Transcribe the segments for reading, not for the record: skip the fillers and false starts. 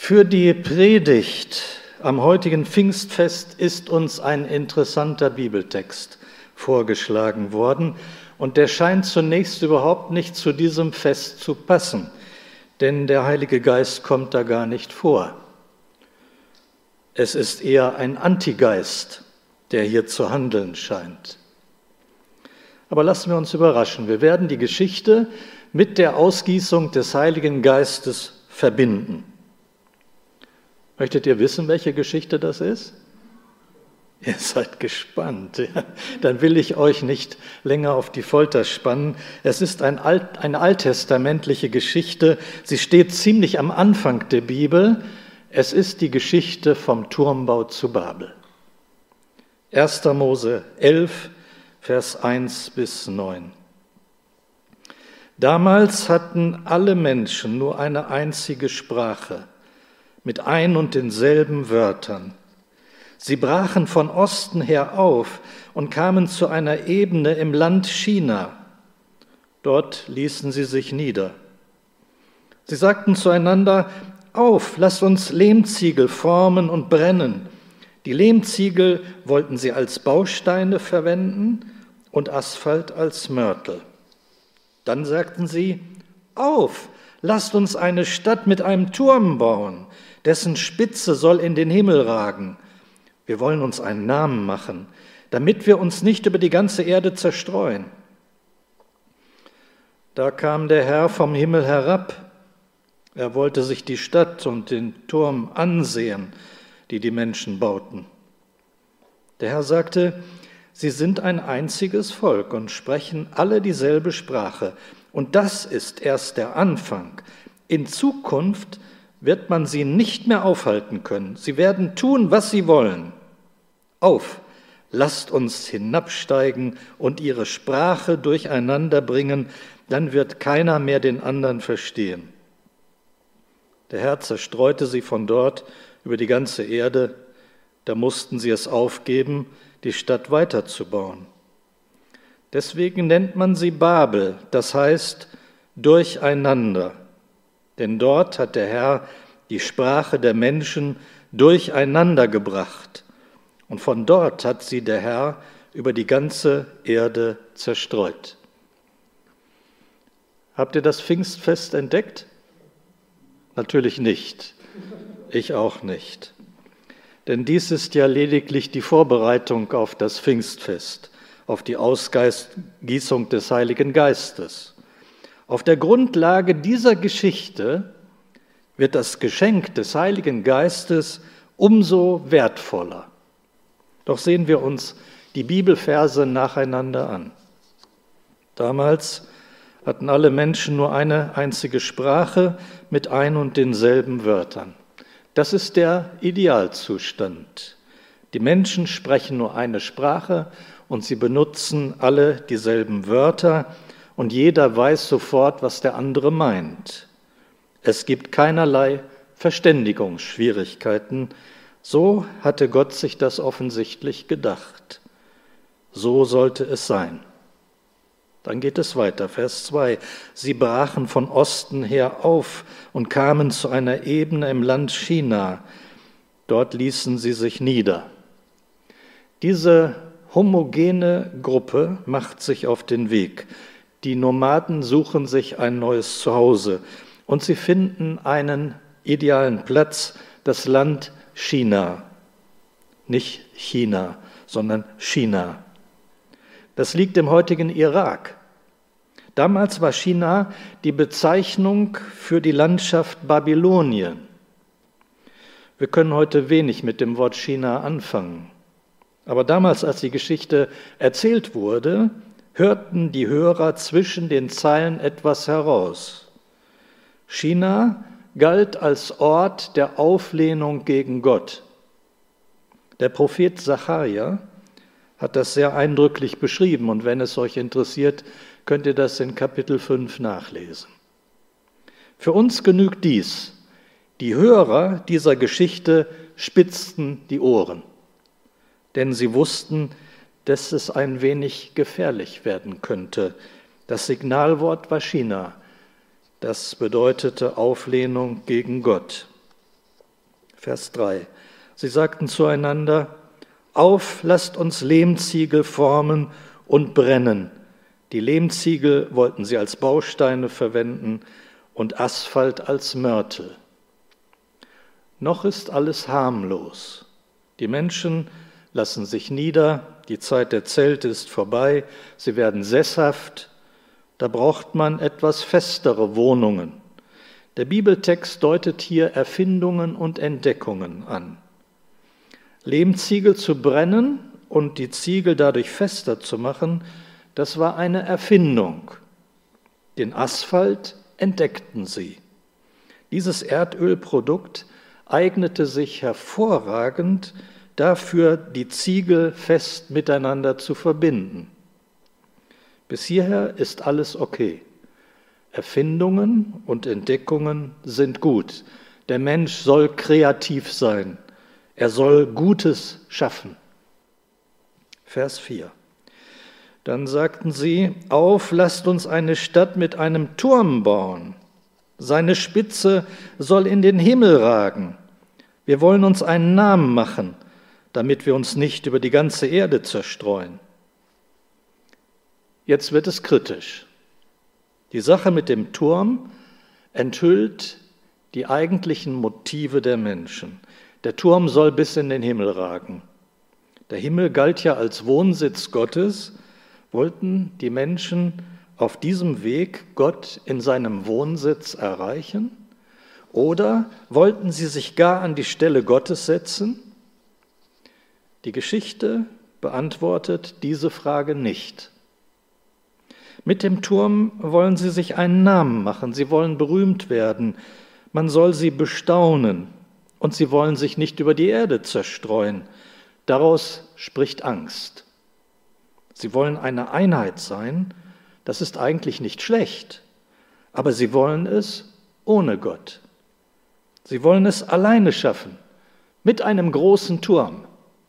Für die Predigt am heutigen Pfingstfest ist uns ein interessanter Bibeltext vorgeschlagen worden und der scheint zunächst überhaupt nicht zu diesem Fest zu passen, denn der Heilige Geist kommt da gar nicht vor. Es ist eher ein Antigeist, der hier zu handeln scheint. Aber lassen wir uns überraschen. Wir werden die Geschichte mit der Ausgießung des Heiligen Geistes verbinden. Möchtet ihr wissen, welche Geschichte das ist? Ihr seid gespannt. Ja? Dann will ich euch nicht länger auf die Folter spannen. Es ist eine alttestamentliche Geschichte. Sie steht ziemlich am Anfang der Bibel. Es ist die Geschichte vom Turmbau zu Babel. 1. Mose 11, Vers 1 bis 9. Damals hatten alle Menschen nur eine einzige Sprache, mit ein und denselben Wörtern. Sie brachen von Osten her auf und kamen zu einer Ebene im Land China. Dort ließen sie sich nieder. Sie sagten zueinander: Auf, lasst uns Lehmziegel formen und brennen. Die Lehmziegel wollten sie als Bausteine verwenden und Asphalt als Mörtel. Dann sagten sie: Auf, lasst uns eine Stadt mit einem Turm bauen, dessen Spitze soll in den Himmel ragen. Wir wollen uns einen Namen machen, damit wir uns nicht über die ganze Erde zerstreuen. Da kam der Herr vom Himmel herab. Er wollte sich die Stadt und den Turm ansehen, die die Menschen bauten. Der Herr sagte: Sie sind ein einziges Volk und sprechen alle dieselbe Sprache. Und das ist erst der Anfang. In Zukunft wird man sie nicht mehr aufhalten können. Sie werden tun, was sie wollen. Auf, lasst uns hinabsteigen und ihre Sprache durcheinander bringen, dann wird keiner mehr den anderen verstehen. Der Herr zerstreute sie von dort über die ganze Erde, da mussten sie es aufgeben, die Stadt weiterzubauen. Deswegen nennt man sie Babel, das heißt durcheinander. Denn dort hat der Herr die Sprache der Menschen durcheinander gebracht. Und von dort hat sie der Herr über die ganze Erde zerstreut. Habt ihr das Pfingstfest entdeckt? Natürlich nicht. Ich auch nicht. Denn dies ist ja lediglich die Vorbereitung auf das Pfingstfest, auf die Ausgießung des Heiligen Geistes. Auf der Grundlage dieser Geschichte wird das Geschenk des Heiligen Geistes umso wertvoller. Doch sehen wir uns die Bibelverse nacheinander an. Damals hatten alle Menschen nur eine einzige Sprache mit ein und denselben Wörtern. Das ist der Idealzustand. Die Menschen sprechen nur eine Sprache und sie benutzen alle dieselben Wörter und jeder weiß sofort, was der andere meint. Es gibt keinerlei Verständigungsschwierigkeiten. So hatte Gott sich das offensichtlich gedacht. So sollte es sein. Dann geht es weiter, Vers 2. Sie brachen von Osten her auf und kamen zu einer Ebene im Land China. Dort ließen sie sich nieder. Diese homogene Gruppe macht sich auf den Weg. Die Nomaden suchen sich ein neues Zuhause und sie finden einen idealen Platz, das Land China. Nicht China, sondern China. Das liegt im heutigen Irak. Damals war China die Bezeichnung für die Landschaft Babylonien. Wir können heute wenig mit dem Wort China anfangen. Aber damals, als die Geschichte erzählt wurde, hörten die Hörer zwischen den Zeilen etwas heraus. China galt als Ort der Auflehnung gegen Gott. Der Prophet Sacharja hat das sehr eindrücklich beschrieben und wenn es euch interessiert, könnt ihr das in Kapitel 5 nachlesen. Für uns genügt dies. Die Hörer dieser Geschichte spitzten die Ohren, denn sie wussten, dass es ein wenig gefährlich werden könnte. Das Signalwort war China. Das bedeutete Auflehnung gegen Gott. Vers 3. Sie sagten zueinander: Auf, lasst uns Lehmziegel formen und brennen. Die Lehmziegel wollten sie als Bausteine verwenden und Asphalt als Mörtel. Noch ist alles harmlos. Die Menschen lassen sich nieder, die Zeit der Zelte ist vorbei, sie werden sesshaft. Da braucht man etwas festere Wohnungen. Der Bibeltext deutet hier Erfindungen und Entdeckungen an. Lehmziegel zu brennen und die Ziegel dadurch fester zu machen, das war eine Erfindung. Den Asphalt entdeckten sie. Dieses Erdölprodukt eignete sich hervorragend dafür, die Ziegel fest miteinander zu verbinden. Bis hierher ist alles okay. Erfindungen und Entdeckungen sind gut. Der Mensch soll kreativ sein. Er soll Gutes schaffen. Vers 4. Dann sagten sie: Auf, lasst uns eine Stadt mit einem Turm bauen. Seine Spitze soll in den Himmel ragen. Wir wollen uns einen Namen machen, damit wir uns nicht über die ganze Erde zerstreuen. Jetzt wird es kritisch. Die Sache mit dem Turm enthüllt die eigentlichen Motive der Menschen. Der Turm soll bis in den Himmel ragen. Der Himmel galt ja als Wohnsitz Gottes. Wollten die Menschen auf diesem Weg Gott in seinem Wohnsitz erreichen? Oder wollten sie sich gar an die Stelle Gottes setzen? Die Geschichte beantwortet diese Frage nicht. Mit dem Turm wollen sie sich einen Namen machen, sie wollen berühmt werden, man soll sie bestaunen und sie wollen sich nicht über die Erde zerstreuen. Daraus spricht Angst. Sie wollen eine Einheit sein, das ist eigentlich nicht schlecht, aber sie wollen es ohne Gott. Sie wollen es alleine schaffen, mit einem großen Turm.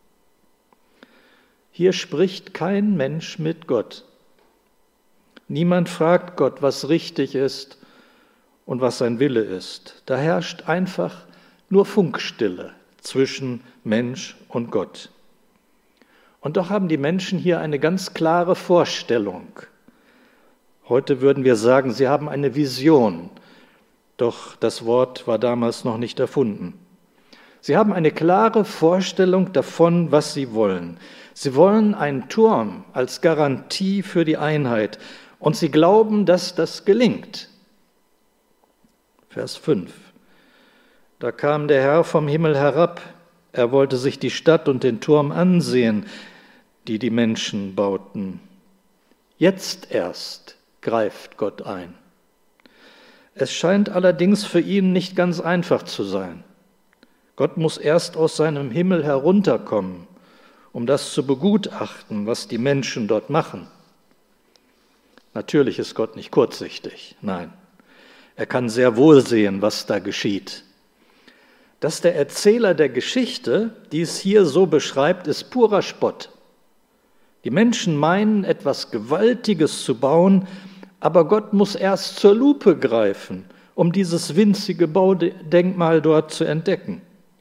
Hier spricht kein Mensch mit Gott. Niemand fragt Gott, was richtig ist und was sein Wille ist. Da herrscht einfach nur Funkstille zwischen Mensch und Gott. Und doch haben die Menschen hier eine ganz klare Vorstellung. Heute würden wir sagen, sie haben eine Vision, doch das Wort war damals noch nicht erfunden. Sie haben eine klare Vorstellung davon, was sie wollen. Sie wollen einen Turm als Garantie für die Einheit und sie glauben, dass das gelingt. Vers 5. Da kam der Herr vom Himmel herab. Er wollte sich die Stadt und den Turm ansehen, die die Menschen bauten. Jetzt erst greift Gott ein. Es scheint allerdings für ihn nicht ganz einfach zu sein. Gott muss erst aus seinem Himmel herunterkommen, um das zu begutachten, was die Menschen dort machen. Natürlich ist Gott nicht kurzsichtig, nein. Er kann sehr wohl sehen, was da geschieht. Dass der Erzähler der Geschichte dies hier so beschreibt, ist purer Spott. Die Menschen meinen, etwas Gewaltiges zu bauen, aber Gott muss erst zur Lupe greifen, um dieses winzige Baudenkmal dort zu entdecken.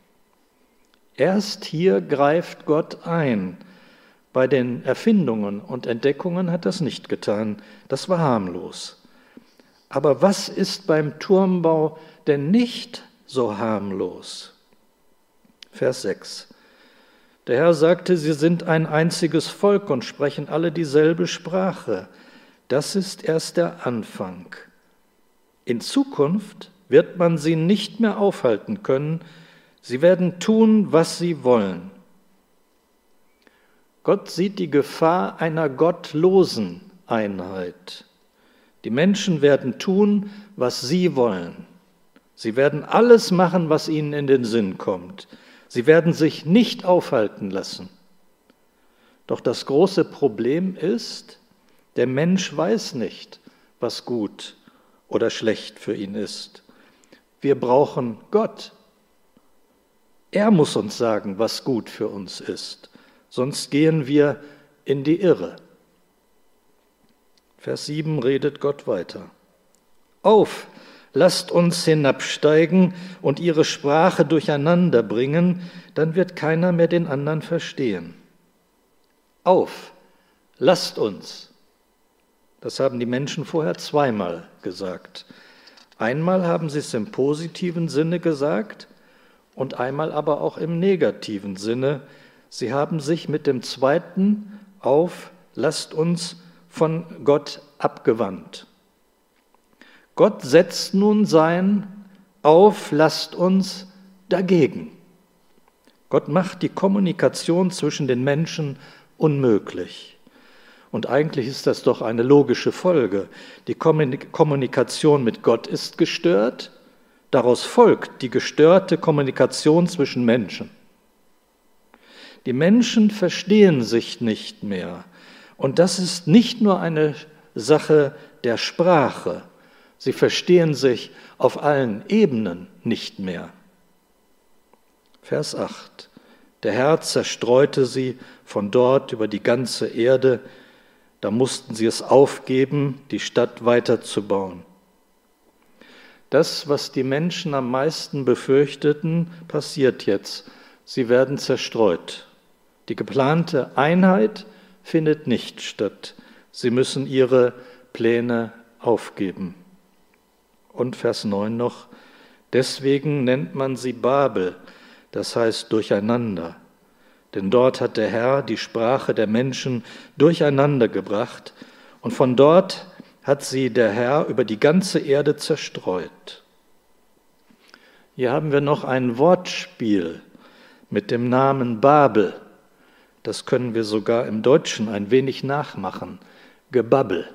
Erst hier greift Gott ein. Bei den Erfindungen und Entdeckungen hat das nicht getan. Das war harmlos. Aber was ist beim Turmbau denn nicht so harmlos? Vers 6. Der Herr sagte, sie sind ein einziges Volk und sprechen alle dieselbe Sprache. Das ist erst der Anfang. In Zukunft wird man sie nicht mehr aufhalten können. Sie werden tun, was sie wollen. Gott sieht die Gefahr einer gottlosen Einheit. Die Menschen werden tun, was sie wollen. Sie werden alles machen, was ihnen in den Sinn kommt. Sie werden sich nicht aufhalten lassen. Doch das große Problem ist, der Mensch weiß nicht, was gut oder schlecht für ihn ist. Wir brauchen Gott. Er muss uns sagen, was gut für uns ist. Sonst gehen wir in die Irre. Vers 7 redet Gott weiter. Auf, lasst uns hinabsteigen und ihre Sprache durcheinander bringen, dann wird keiner mehr den anderen verstehen. Auf, lasst uns. Das haben die Menschen vorher zweimal gesagt. Einmal haben sie es im positiven Sinne gesagt und einmal aber auch im negativen Sinne. Sie haben sich mit dem zweiten Auf, lasst uns von Gott abgewandt. Gott setzt nun sein Auf, lasst uns dagegen. Gott macht die Kommunikation zwischen den Menschen unmöglich. Und eigentlich ist das doch eine logische Folge. Die Kommunikation mit Gott ist gestört, daraus folgt die gestörte Kommunikation zwischen Menschen. Die Menschen verstehen sich nicht mehr. Und das ist nicht nur eine Sache der Sprache. Sie verstehen sich auf allen Ebenen nicht mehr. Vers 8. Der Herr zerstreute sie von dort über die ganze Erde. Da mussten sie es aufgeben, die Stadt weiterzubauen. Das, was die Menschen am meisten befürchteten, passiert jetzt. Sie werden zerstreut. Die geplante Einheit findet nicht statt. Sie müssen ihre Pläne aufgeben. Und Vers 9 noch, deswegen nennt man sie Babel, das heißt durcheinander. Denn dort hat der Herr die Sprache der Menschen durcheinander gebracht und von dort hat sie der Herr über die ganze Erde zerstreut. Hier haben wir noch ein Wortspiel mit dem Namen Babel. Das können wir sogar im Deutschen ein wenig nachmachen. Gebabbel.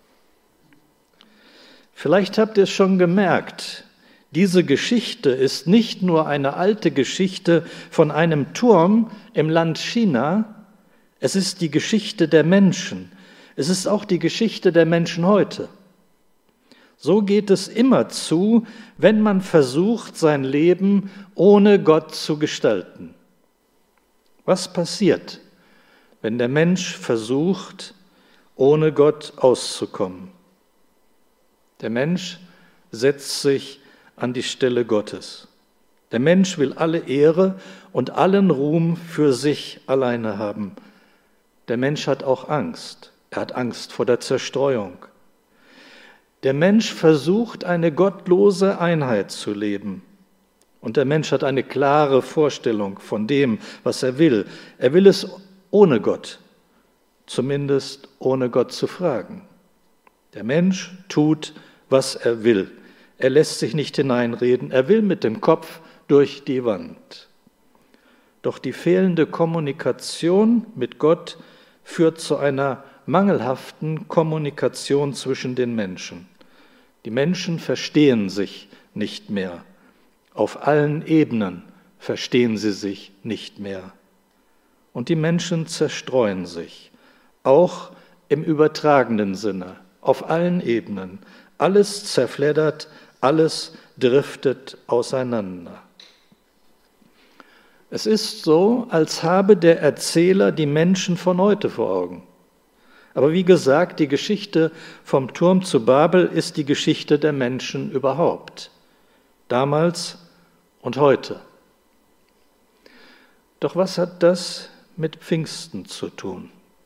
Vielleicht habt ihr es schon gemerkt, diese Geschichte ist nicht nur eine alte Geschichte von einem Turm im Land China, es ist die Geschichte der Menschen. Es ist auch die Geschichte der Menschen heute. So geht es immer zu, wenn man versucht, sein Leben ohne Gott zu gestalten. Was passiert, wenn der Mensch versucht, ohne Gott auszukommen? Der Mensch setzt sich an die Stelle Gottes. Der Mensch will alle Ehre und allen Ruhm für sich alleine haben. Der Mensch hat auch Angst. Er hat Angst vor der Zerstreuung. Der Mensch versucht, eine gottlose Einheit zu leben. Und der Mensch hat eine klare Vorstellung von dem, was er will. Er will es ohne Gott, zumindest ohne Gott zu fragen. Der Mensch tut, was er will. Er lässt sich nicht hineinreden, er will mit dem Kopf durch die Wand. Doch die fehlende Kommunikation mit Gott führt zu einer mangelhaften Kommunikation zwischen den Menschen. Die Menschen verstehen sich nicht mehr. Auf allen Ebenen verstehen sie sich nicht mehr. Und die Menschen zerstreuen sich, auch im übertragenen Sinne, auf allen Ebenen. Alles zerfleddert, alles driftet auseinander. Es ist so, als habe der Erzähler die Menschen von heute vor Augen. Aber wie gesagt, die Geschichte vom Turm zu Babel ist die Geschichte der Menschen überhaupt, damals und heute. Doch was hat das mit Pfingsten zu tun?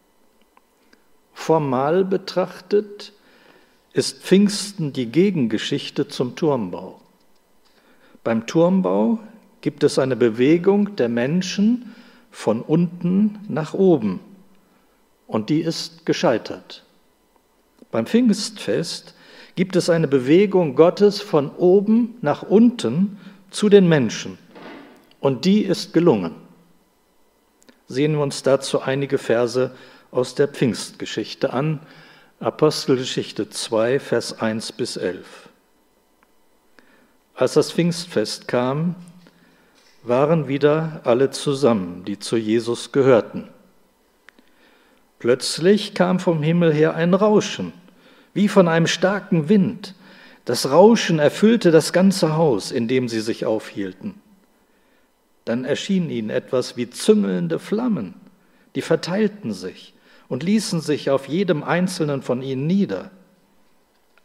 Formal betrachtet ist Pfingsten die Gegengeschichte zum Turmbau. Beim Turmbau gibt es eine Bewegung der Menschen von unten nach oben und die ist gescheitert. Beim Pfingstfest gibt es eine Bewegung Gottes von oben nach unten zu den Menschen und die ist gelungen. Sehen wir uns dazu einige Verse aus der Pfingstgeschichte an. Apostelgeschichte 2, Vers 1 bis 11. Als das Pfingstfest kam, waren wieder alle zusammen, die zu Jesus gehörten. Plötzlich kam vom Himmel her ein Rauschen, wie von einem starken Wind. Das Rauschen erfüllte das ganze Haus, in dem sie sich aufhielten. Dann erschien ihnen etwas wie züngelnde Flammen, die verteilten sich und ließen sich auf jedem einzelnen von ihnen nieder.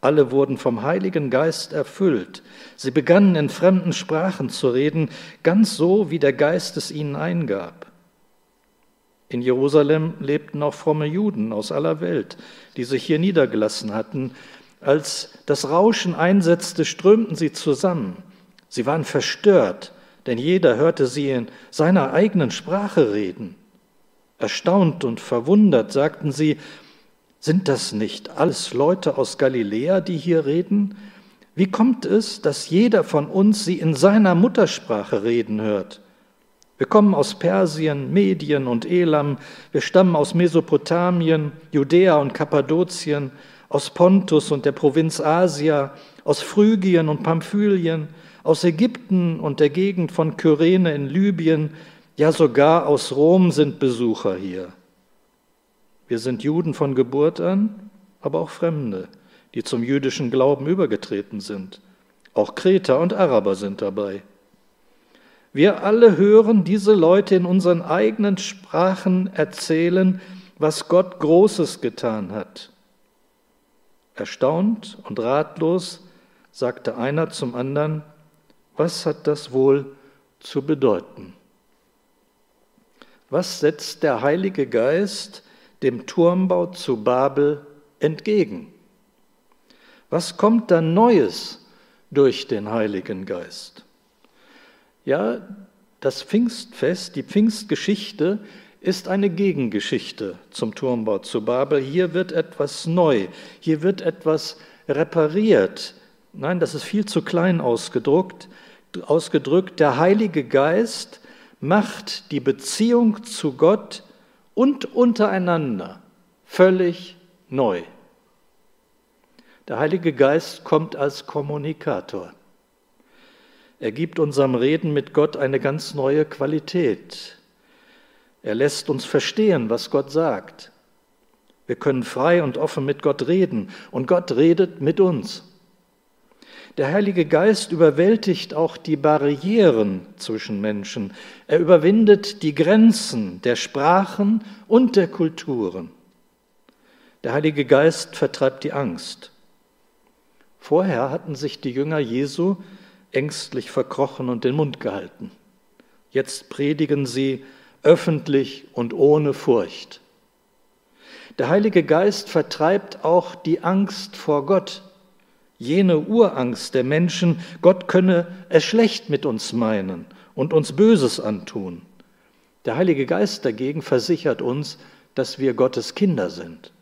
Alle wurden vom Heiligen Geist erfüllt. Sie begannen in fremden Sprachen zu reden, ganz so, wie der Geist es ihnen eingab. In Jerusalem lebten auch fromme Juden aus aller Welt, die sich hier niedergelassen hatten. Als das Rauschen einsetzte, strömten sie zusammen. Sie waren verstört, denn jeder hörte sie in seiner eigenen Sprache reden. Erstaunt und verwundert sagten sie: Sind das nicht alles Leute aus Galiläa, die hier reden? Wie kommt es, dass jeder von uns sie in seiner Muttersprache reden hört? Wir kommen aus Persien, Medien und Elam, wir stammen aus Mesopotamien, Judäa und Kappadokien, aus Pontus und der Provinz Asia, aus Phrygien und Pamphylien, aus Ägypten und der Gegend von Kyrene in Libyen, ja sogar aus Rom sind Besucher hier. Wir sind Juden von Geburt an, aber auch Fremde, die zum jüdischen Glauben übergetreten sind. Auch Kreter und Araber sind dabei. Wir alle hören diese Leute in unseren eigenen Sprachen erzählen, was Gott Großes getan hat. Erstaunt und ratlos sagte einer zum anderen: Was hat das wohl zu bedeuten? Was setzt der Heilige Geist dem Turmbau zu Babel entgegen? Was kommt da Neues durch den Heiligen Geist? Ja, das Pfingstfest, die Pfingstgeschichte ist eine Gegengeschichte zum Turmbau zu Babel. Hier wird etwas neu, hier wird etwas repariert. Nein, das ist viel zu klein ausgedrückt. Der Heilige Geist macht die Beziehung zu Gott und untereinander völlig neu. Der Heilige Geist kommt als Kommunikator. Er gibt unserem Reden mit Gott eine ganz neue Qualität. Er lässt uns verstehen, was Gott sagt. Wir können frei und offen mit Gott reden und Gott redet mit uns. Der Heilige Geist überwältigt auch die Barrieren zwischen Menschen. Er überwindet die Grenzen der Sprachen und der Kulturen. Der Heilige Geist vertreibt die Angst. Vorher hatten sich die Jünger Jesu ängstlich verkrochen und den Mund gehalten. Jetzt predigen sie öffentlich und ohne Furcht. Der Heilige Geist vertreibt auch die Angst vor Gott, jene Urangst der Menschen, Gott könne es schlecht mit uns meinen und uns Böses antun. Der Heilige Geist dagegen versichert uns, dass wir Gottes Kinder sind.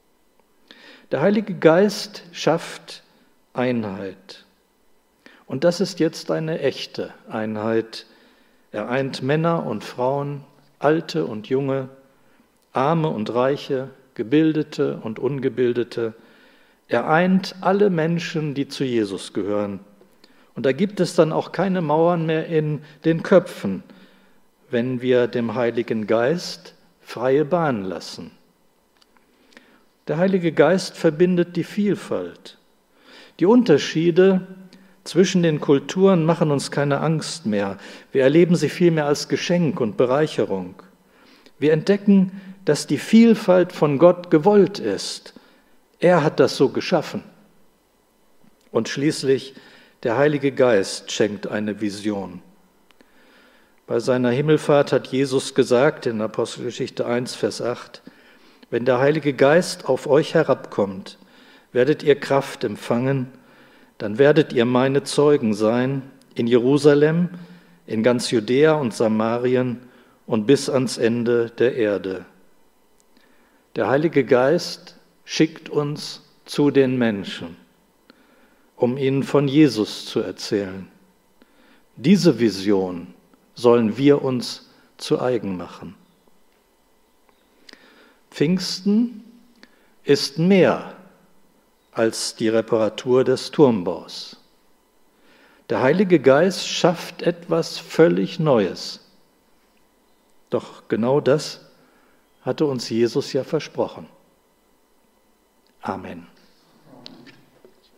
Der Heilige Geist schafft Einheit. Und das ist jetzt eine echte Einheit. Er eint Männer und Frauen, Alte und Junge, Arme und Reiche, Gebildete und Ungebildete. Er eint alle Menschen, die zu Jesus gehören. Und da gibt es dann auch keine Mauern mehr in den Köpfen, wenn wir dem Heiligen Geist freie Bahn lassen. Der Heilige Geist verbindet die Vielfalt. Die Unterschiede zwischen den Kulturen machen uns keine Angst mehr. Wir erleben sie vielmehr als Geschenk und Bereicherung. Wir entdecken, dass die Vielfalt von Gott gewollt ist. Er hat das so geschaffen. Und schließlich der Heilige Geist schenkt eine Vision. Bei seiner Himmelfahrt hat Jesus gesagt in Apostelgeschichte 1, Vers 8, wenn der Heilige Geist auf euch herabkommt, werdet ihr Kraft empfangen, dann werdet ihr meine Zeugen sein in Jerusalem, in ganz Judäa und Samarien und bis ans Ende der Erde. Der Heilige Geist schickt uns zu den Menschen, um ihnen von Jesus zu erzählen. Diese Vision sollen wir uns zu eigen machen. Pfingsten ist mehr als die Reparatur des Turmbaus. Der Heilige Geist schafft etwas völlig Neues. Doch genau das hatte uns Jesus ja versprochen. Amen.